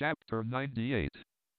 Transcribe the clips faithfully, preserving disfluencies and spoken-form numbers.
Chapter ninety-eight.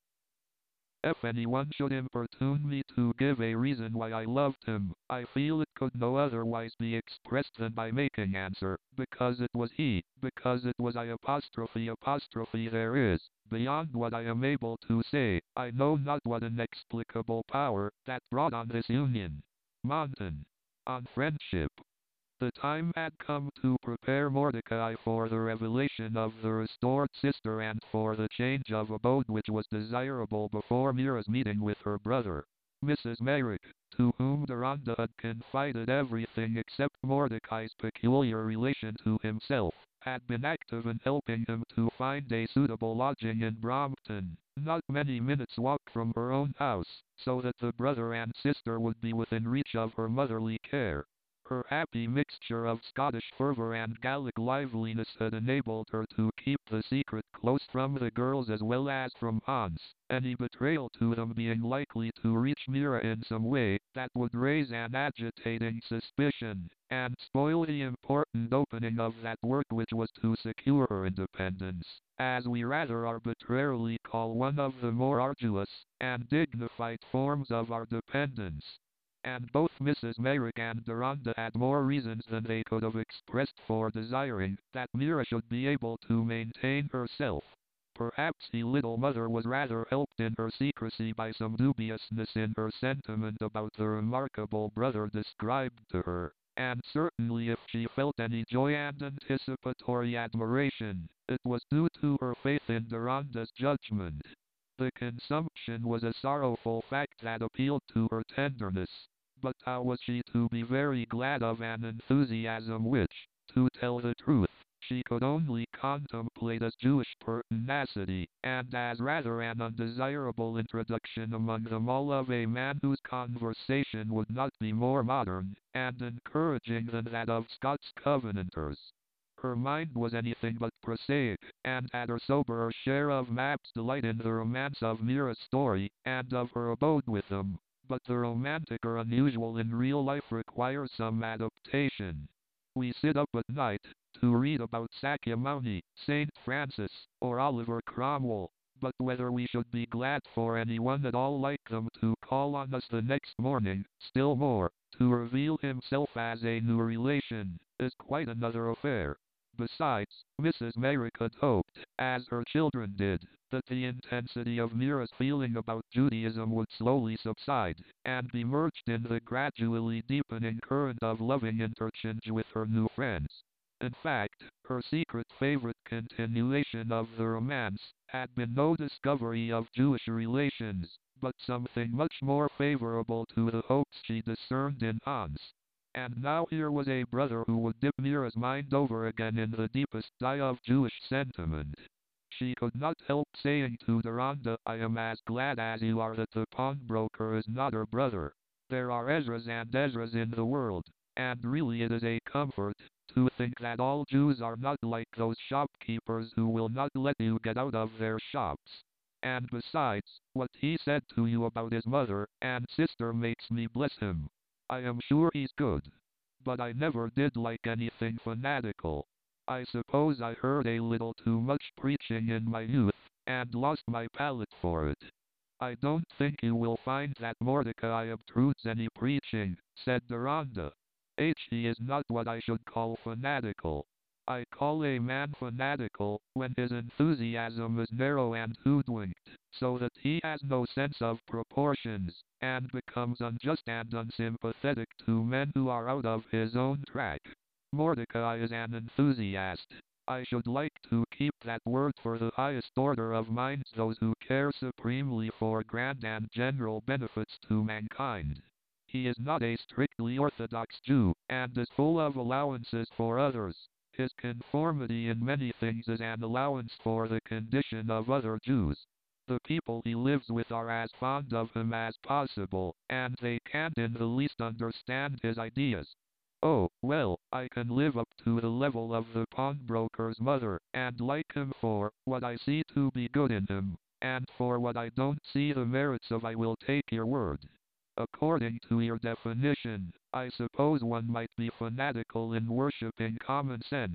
If anyone should importune me to give a reason why I loved him, I feel it could no otherwise be expressed than by making answer, because it was he, because it was I apostrophe apostrophe there is, beyond what I am able to say, I know not what inexplicable power, that brought on this union. Montan. On friendship. The time had come to prepare Mordecai for the revelation of the restored sister and for the change of abode which was desirable before Mira's meeting with her brother. Missus Merrick, to whom Deronda had confided everything except Mordecai's peculiar relation to himself, had been active in helping him to find a suitable lodging in Brompton, not many minutes' walk from her own house, so that the brother and sister would be within reach of her motherly care. Her happy mixture of Scottish fervour and Gallic liveliness had enabled her to keep the secret close from the girls as well as from Hans, any betrayal to them being likely to reach Mira in some way that would raise an agitating suspicion, and spoil the important opening of that work which was to secure her independence, as we rather arbitrarily call one of the more arduous and dignified forms of our dependence. And both Missus Merrick and Deronda had more reasons than they could have expressed for desiring that Mira should be able to maintain herself. Perhaps the little mother was rather helped in her secrecy by some dubiousness in her sentiment about the remarkable brother described to her, and certainly if she felt any joy and anticipatory admiration, it was due to her faith in Deronda's judgment. The consumption was a sorrowful fact that appealed to her tenderness. But how was she to be very glad of an enthusiasm which, to tell the truth, she could only contemplate as Jewish pertinacity, and as rather an undesirable introduction among them all of a man whose conversation would not be more modern and encouraging than that of Scott's Covenanters. Her mind was anything but prosaic, and had her soberer share of Map's delight in the romance of Mira's story, and of her abode with them. But the romantic or unusual in real life requires some adaptation. We sit up at night to read about Sakyamuni, Saint Francis, or Oliver Cromwell, but whether we should be glad for anyone at all like them to call on us the next morning, still more, to reveal himself as a new relation, is quite another affair. Besides, Missus Merrick had hoped, as her children did, that the intensity of Mira's feeling about Judaism would slowly subside, and be merged in the gradually deepening current of loving interchange with her new friends. In fact, her secret favorite continuation of the romance had been no discovery of Jewish relations, but something much more favorable to the hopes she discerned in Hans. And now here was a brother who would dip Mira's mind over again in the deepest dye of Jewish sentiment. She could not help saying to Deronda, I am as glad as you are that the pawnbroker is not her brother. There are Ezras and Ezras in the world, and really it is a comfort to think that all Jews are not like those shopkeepers who will not let you get out of their shops. And besides, what he said to you about his mother and sister makes me bless him. I am sure he's good. But I never did like anything fanatical. I suppose I heard a little too much preaching in my youth, and lost my palate for it. I don't think you will find that Mordecai obtrudes any preaching, said Deronda. H. He is not what I should call fanatical. I call a man fanatical when his enthusiasm is narrow and hoodwinked, so that he has no sense of proportions, and becomes unjust and unsympathetic to men who are out of his own track. Mordecai is an enthusiast. I should like to keep that word for the highest order of minds, those who care supremely for grand and general benefits to mankind. He is not a strictly orthodox Jew, and is full of allowances for others. His conformity in many things is an allowance for the condition of other Jews. The people he lives with are as fond of him as possible, and they can't in the least understand his ideas. Oh, well, I can live up to the level of the pawnbroker's mother, and like him for what I see to be good in him, and for what I don't see the merits of I will take your word. According to your definition, I suppose one might be fanatical in worshipping common sense,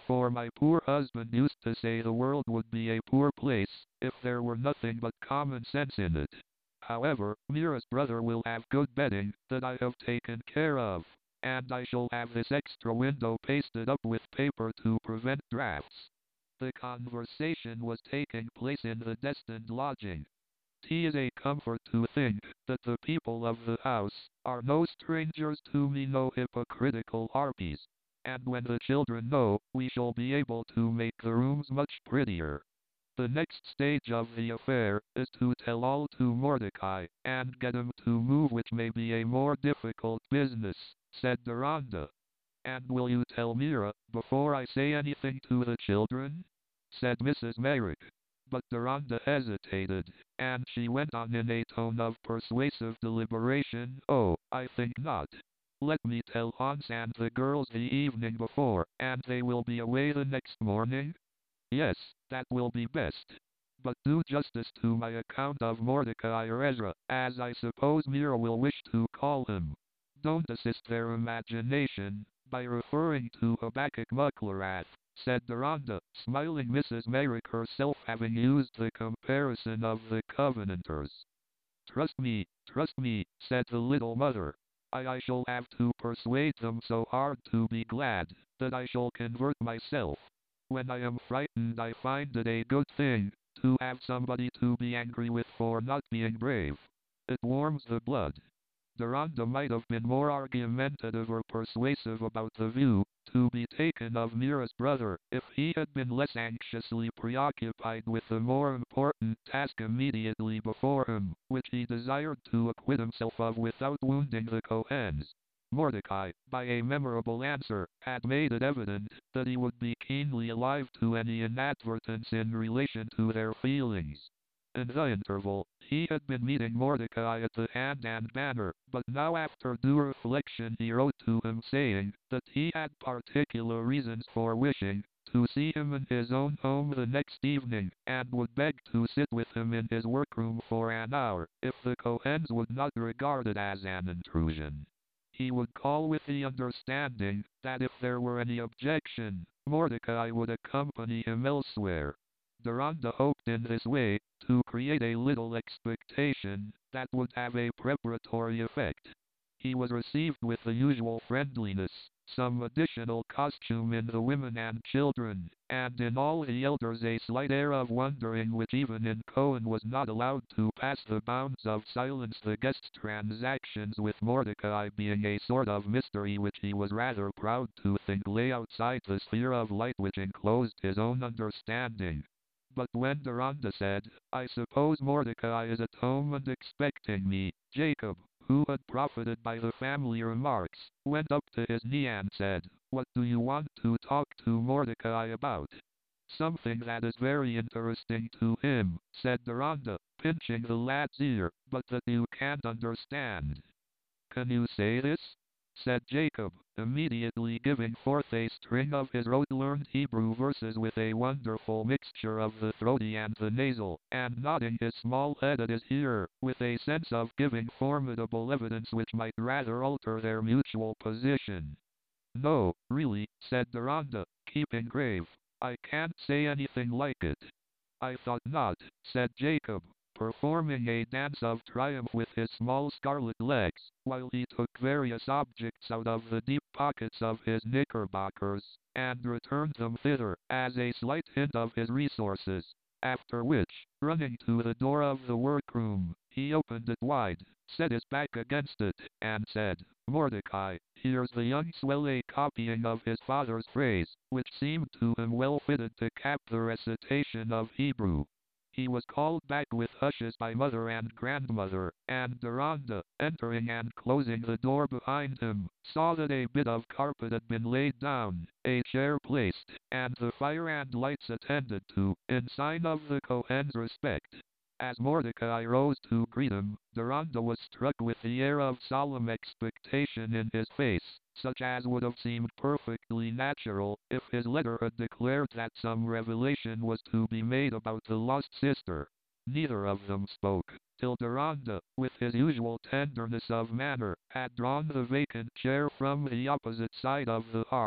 For my poor husband used to say the world would be a poor place if there were nothing but common sense in it. However, Mira's brother will have good bedding that I have taken care of, and I shall have this extra window pasted up with paper to prevent drafts. The conversation was taking place in the destined lodging. Tis a comfort to think that the people of the house are no strangers to me, no hypocritical harpies. And when the children know, we shall be able to make the rooms much prettier. The next stage of the affair is to tell all to Mordecai, and get him to move, which may be a more difficult business, said Deronda. And will you tell Mira, before I say anything to the children? Said Missus Merrick. But Deronda hesitated, and she went on in a tone of persuasive deliberation. Oh, I think not. Let me tell Hans and the girls the evening before, and they will be away the next morning? Yes, that will be best. But do justice to my account of Mordecai or Ezra, as I suppose Mira will wish to call him. Don't assist their imagination by referring to Habakkuk Mucklerath, said Deronda, smiling, Missus Merrick herself having used the comparison of the Covenanters. Trust me, trust me, said the little mother. I, I shall have to persuade them so hard to be glad that I shall convert myself. When I am frightened, I find it a good thing to have somebody to be angry with for not being brave. It warms the blood. Deronda might have been more argumentative or persuasive about the view to be taken of Mira's brother if he had been less anxiously preoccupied with the more important task immediately before him, which he desired to acquit himself of without wounding the Cohens. Mordecai, by a memorable answer, had made it evident that he would be keenly alive to any inadvertence in relation to their feelings. In the interval, he had been meeting Mordecai at the Hand and Banner, but now after due reflection he wrote to him saying that he had particular reasons for wishing to see him in his own home the next evening, and would beg to sit with him in his workroom for an hour, if the Cohens would not regard it as an intrusion. He would call with the understanding that if there were any objection, Mordecai would accompany him elsewhere. Deronda hoped in this way to create a little expectation that would have a preparatory effect. He was received with the usual friendliness, some additional costume in the women and children, and in all the elders a slight air of wondering which even in Cohen was not allowed to pass the bounds of silence, the guest's transactions with Mordecai being a sort of mystery which he was rather proud to think lay outside the sphere of light which enclosed his own understanding. But when Deronda said, I suppose Mordecai is at home and expecting me, Jacob, who had profited by the family remarks, went up to his knee and said, What do you want to talk to Mordecai about? Something that is very interesting to him, said Deronda, pinching the lad's ear, but that you can't understand. Can you say this? Said Jacob, immediately giving forth a string of his rote-learned Hebrew verses with a wonderful mixture of the throaty and the nasal, and nodding his small head at his hearer, with a sense of giving formidable evidence which might rather alter their mutual position. No, really, said Deronda, keeping grave. I can't say anything like it. I thought not, said Jacob, performing a dance of triumph with his small scarlet legs, while he took various objects out of the deep pockets of his knickerbockers, and returned them thither, as a slight hint of his resources. After which, running to the door of the workroom, he opened it wide, set his back against it, and said, Mordecai, here's the young swell a copying of his father's phrase, which seemed to him well fitted to cap the recitation of Hebrew. He was called back with hushes by mother and grandmother, and Deronda, entering and closing the door behind him, saw that a bit of carpet had been laid down, a chair placed, and the fire and lights attended to, in sign of the Cohen's respect. As Mordecai rose to greet him, Deronda was struck with the air of solemn expectation in his face, such as would have seemed perfectly natural if his letter had declared that some revelation was to be made about the lost sister. Neither of them spoke, till Deronda, with his usual tenderness of manner, had drawn the vacant chair from the opposite side of the hearth,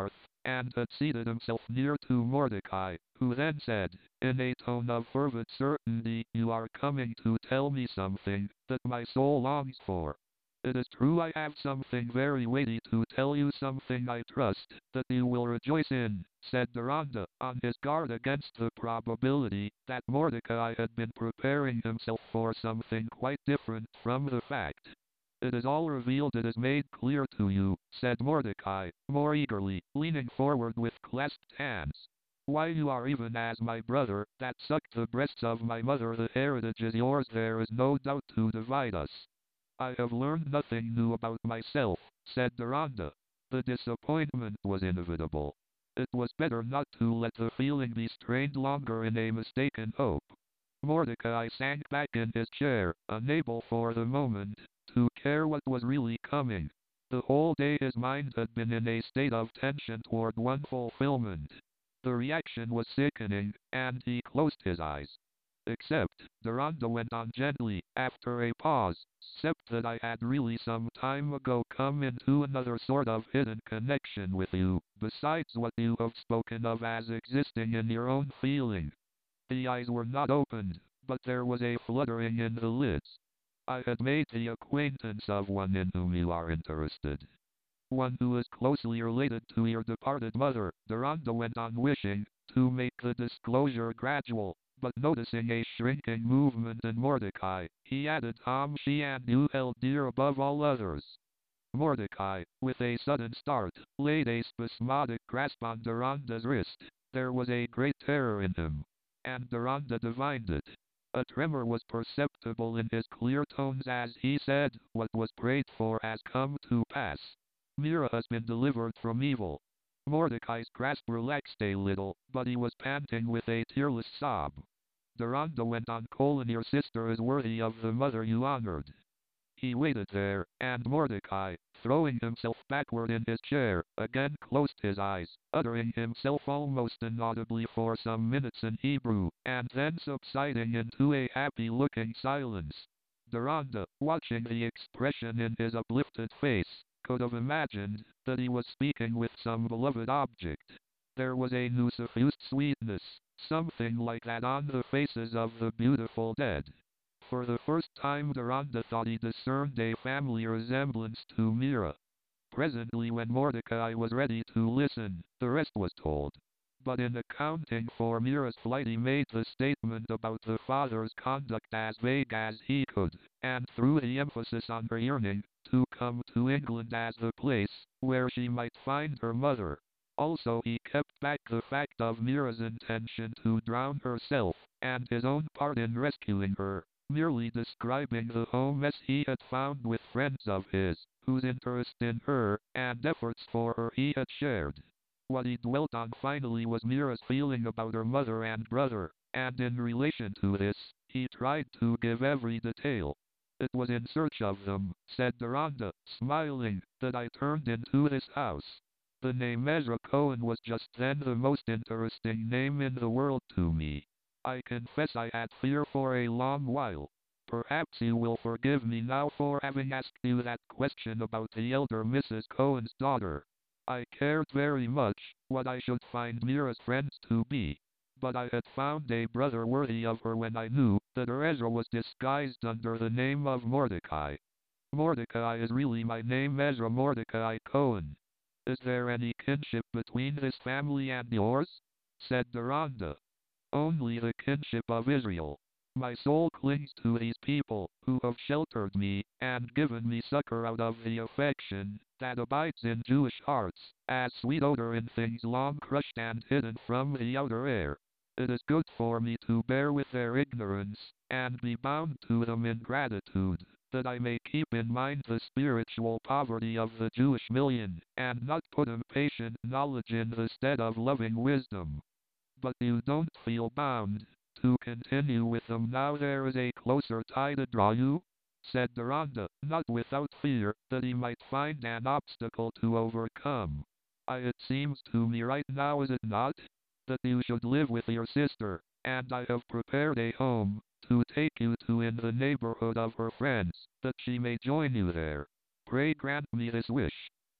and had seated himself near to Mordecai, who then said, in a tone of fervid certainty, "You are coming to tell me something that my soul longs for." "It is true, I have something very weighty to tell you, something I trust that you will rejoice in," said Deronda, on his guard against the probability that Mordecai had been preparing himself for something quite different from the fact. "It is all revealed, it is made clear to you," said Mordecai, more eagerly, leaning forward with clasped hands. "Why, you are even as my brother, that sucked the breasts of my mother. The heritage is yours, there is no doubt to divide us." "I have learned nothing new about myself," said Deronda. The disappointment was inevitable. It was better not to let the feeling be strained longer in a mistaken hope. Mordecai sank back in his chair, unable for the moment to care what was really coming. The whole day his mind had been in a state of tension toward one fulfillment. The reaction was sickening, and he closed his eyes. "Except," Deronda went on gently, after a pause, "except that I had really some time ago come into another sort of hidden connection with you, besides what you have spoken of as existing in your own feeling." The eyes were not opened, but there was a fluttering in the lids. "I had made the acquaintance of one in whom you are interested. One who is closely related to your departed mother." Deronda went on, wishing to make the disclosure gradual, but noticing a shrinking movement in Mordecai, he added, "Whom she and you held dear above all others." Mordecai, with a sudden start, laid a spasmodic grasp on Deronda's wrist. There was a great terror in him, and Deronda divined it. A tremor was perceptible in his clear tones as he said, "What was prayed for has come to pass. Mira has been delivered from evil." Mordecai's grasp relaxed a little, but he was panting with a tearless sob. Deronda went on, "Colin, your sister is worthy of the mother you honored." He waited there, and Mordecai, throwing himself backward in his chair, again closed his eyes, uttering himself almost inaudibly for some minutes in Hebrew, and then subsiding into a happy-looking silence. Deronda, watching the expression in his uplifted face, could have imagined that he was speaking with some beloved object. There was a new suffused sweetness, something like that on the faces of the beautiful dead. For the first time Deronda thought he discerned a family resemblance to Mira. Presently, when Mordecai was ready to listen, the rest was told. But in accounting for Mira's flight he made the statement about the father's conduct as vague as he could, and threw the emphasis on her yearning to come to England as the place where she might find her mother. Also, he kept back the fact of Mira's intention to drown herself, and his own part in rescuing her, merely describing the home as he had found with friends of his, whose interest in her, and efforts for her he had shared. What he dwelt on finally was Mira's feeling about her mother and brother, and in relation to this, he tried to give every detail. "It was in search of them," said Deronda, smiling, "that I turned into this house." The name Ezra Cohen was just then the most interesting name in the world to me. I confess I had fear for a long while. Perhaps you will forgive me now for having asked you that question about the elder Missus Cohen's daughter. I cared very much what I should find Mira's friends to be. But I had found a brother worthy of her when I knew that her Ezra was disguised under the name of Mordecai. Mordecai is really my name, Ezra Mordecai Cohen. Is there any kinship between this family and yours?" said Deronda. "Only the kinship of Israel. My soul clings to these people, who have sheltered me, and given me succor out of the affection that abides in Jewish hearts, as sweet odor in things long crushed and hidden from the outer air. It is good for me to bear with their ignorance, and be bound to them in gratitude, that I may keep in mind the spiritual poverty of the Jewish million, and not put impatient knowledge in the stead of loving wisdom." "But you don't feel bound to continue with them now there is a closer tie to draw you?" said Deronda, not without fear that he might find an obstacle to overcome. "I It seems to me right now, is it not, that you should live with your sister, and I have prepared a home to take you to in the neighborhood of her friends, that she may join you there. Pray grant me this wish."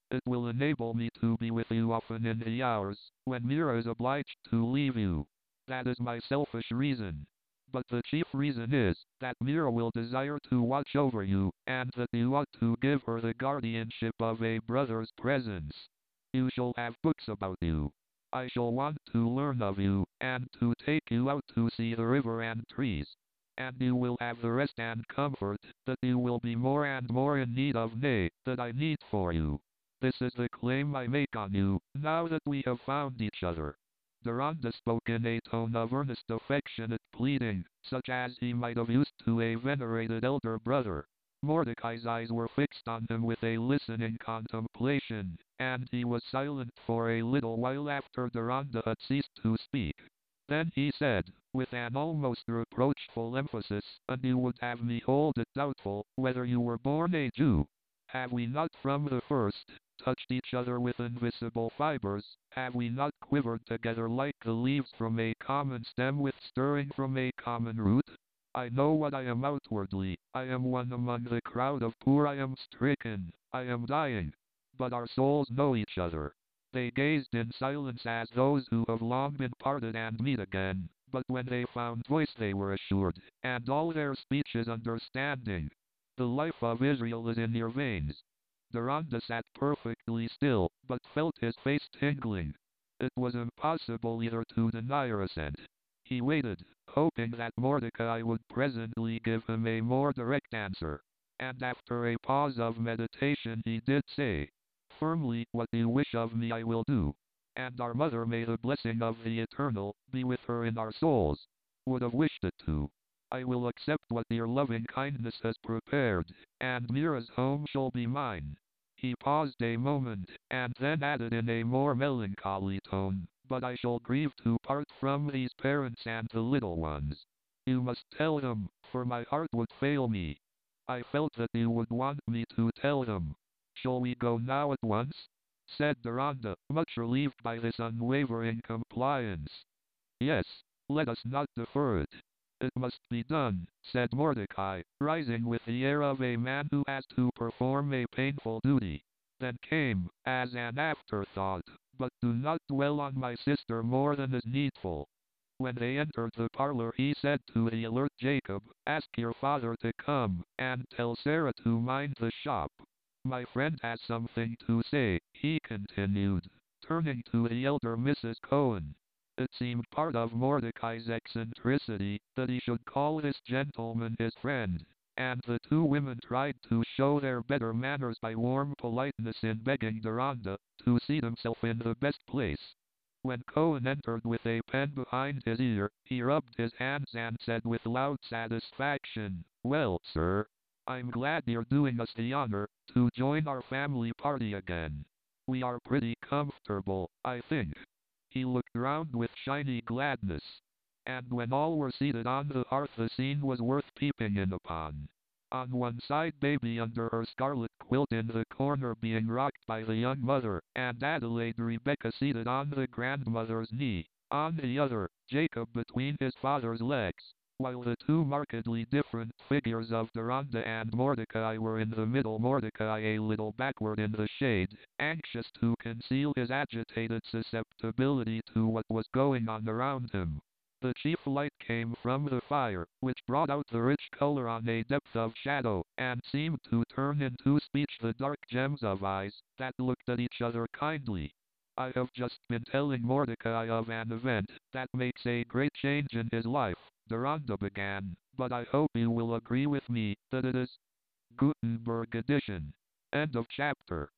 It will enable me to be with you often in the hours when Mira is obliged to leave you. That is my selfish reason. But the chief reason is that Mira will desire to watch over you, and that you ought to give her the guardianship of a brother's presence. You shall have books about you. I shall want to learn of you, and to take you out to see the river and trees. And you will have the rest and comfort that you will be more and more in need of, nay, that I need for you. This is the claim I make on you, now that we have found each other. Deronda spoke in a tone of earnest affectionate pleading, such as he might have used to a venerated elder brother. Mordecai's eyes were fixed on him with a listening contemplation, and he was silent for a little while after Deronda had ceased to speak. Then he said, with an almost reproachful emphasis, and you would have me hold it doubtful whether you were born a Jew. Have we not from the first touched each other with invisible fibers? Have we not quivered together like the leaves from a common stem with stirring from a common root? I know what I am outwardly. I am one among the crowd of poor. I am stricken. I am dying. But our souls know each other. They gazed in silence as those who have long been parted and meet again, but when they found voice they were assured, and all their speech is understanding. The life of Israel is in your veins. Deronda sat perfectly still, but felt his face tingling. It was impossible either to deny or assent. He waited, hoping that Mordecai would presently give him a more direct answer. And after a pause of meditation he did say, firmly, what you wish of me I will do. And our mother, may the blessing of the Eternal be with her in our souls, would have wished it too. I will accept what your loving kindness has prepared, and Mira's home shall be mine. He paused a moment, and then added in a more melancholy tone, but I shall grieve to part from these parents and the little ones. You must tell them, for my heart would fail me. I felt that you would want me to tell them. Shall we go now at once? Said Deronda, much relieved by this unwavering compliance. Yes, let us not defer it. It must be done, said Mordecai, rising with the air of a man who has to perform a painful duty. Then came, as an afterthought, but do not dwell on my sister more than is needful. When they entered the parlor he said to the alert Jacob, ask your father to come, and tell Sarah to mind the shop. My friend has something to say, he continued, turning to the elder Missus Cohen. It seemed part of Mordecai's eccentricity that he should call this gentleman his friend, and the two women tried to show their better manners by warm politeness in begging Deronda to seat himself in the best place. When Cohen entered with a pen behind his ear, he rubbed his hands and said with loud satisfaction, well, sir, I'm glad you're doing us the honor to join our family party again. We are pretty comfortable, I think. He looked round with shiny gladness. And when all were seated on the hearth the scene was worth peeping in upon. On one side baby under her scarlet quilt in the corner being rocked by the young mother, and Adelaide Rebecca seated on the grandmother's knee. On the other, Jacob between his father's legs, while the two markedly different figures of Deronda and Mordecai were in the middle, Mordecai a little backward in the shade, anxious to conceal his agitated susceptibility to what was going on around him. The chief light came from the fire, which brought out the rich color on a depth of shadow, and seemed to turn into speech the dark gems of eyes that looked at each other kindly. I have just been telling Mordecai of an event that makes a great change in his life, Deronda began, but I hope you will agree with me that it is Gutenberg edition. End of chapter.